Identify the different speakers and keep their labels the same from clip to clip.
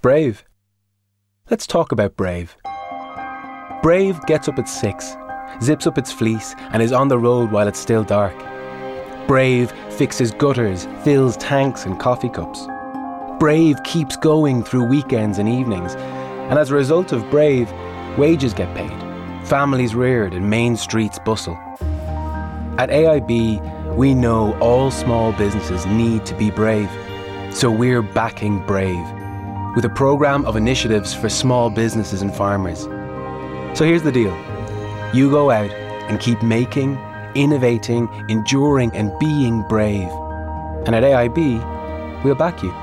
Speaker 1: Brave. Let's talk about Brave. Brave gets up at 6, zips up its fleece and is on the road while it's still dark. Brave fixes gutters, fills tanks and coffee cups. Brave keeps going through weekends and evenings. And as a result of Brave, wages get paid, families reared and main streets bustle. At AIB, we know all small businesses need to be brave. So we're backing Brave with a programme of initiatives for small businesses and farmers. So here's the deal. You go out and keep making, innovating, enduring and being brave. And at AIB, we'll back you.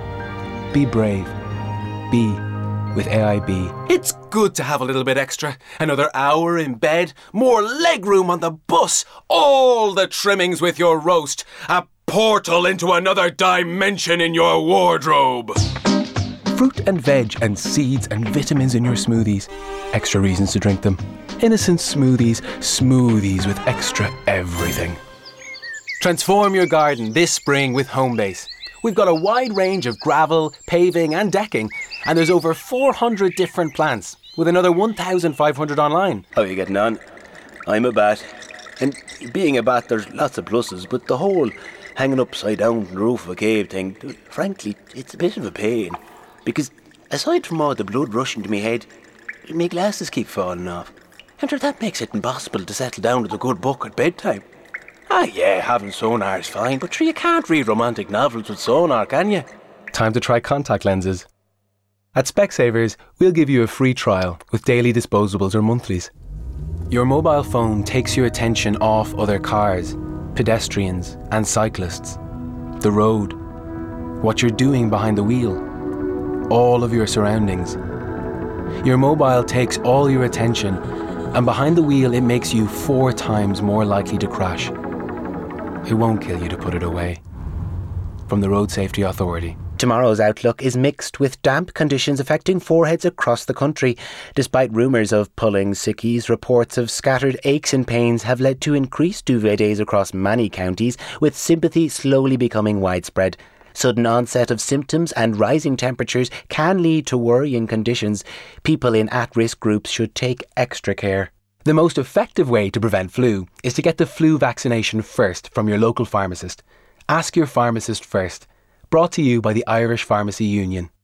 Speaker 1: Be brave. Be with AIB.
Speaker 2: It's good to have a little bit extra. Another hour in bed, more legroom on the bus, all the trimmings with your roast, a portal into another dimension in your wardrobe.
Speaker 1: Fruit and veg and seeds and vitamins in your smoothies. Extra reasons to drink them. Innocent smoothies, smoothies with extra everything. Transform your garden this spring with Homebase. We've got a wide range of gravel, paving and decking, and there's over 400 different plants, with another 1,500 online.
Speaker 3: How are you getting on? I'm a bat. And being a bat, there's lots of pluses, but the whole hanging upside down from the roof of a cave thing, frankly, it's a bit of a pain. Because aside from all the blood rushing to my head, my glasses keep falling off. And that makes it impossible to settle down with a good book at bedtime. Ah yeah, having sonar's fine, but sure you can't read romantic novels with sonar, can you?
Speaker 1: Time to try contact lenses. At Specsavers, we'll give you a free trial with daily disposables or monthlies. Your mobile phone takes your attention off other cars, pedestrians and cyclists, the road, what you're doing behind the wheel, all of your surroundings. Your mobile takes all your attention, and behind the wheel it makes you 4 times more likely to crash. It won't kill you to put it away. From the Road Safety Authority.
Speaker 3: Tomorrow's outlook is mixed with damp conditions affecting foreheads across the country. Despite rumours of pulling sickies, reports of scattered aches and pains have led to increased duvet days across many counties, with sympathy slowly becoming widespread. Sudden onset of symptoms and rising temperatures can lead to worrying conditions. People in at-risk groups should take extra care.
Speaker 1: The most effective way to prevent flu is to get the flu vaccination first from your local pharmacist. Ask your pharmacist first. Brought to you by the Irish Pharmacy Union.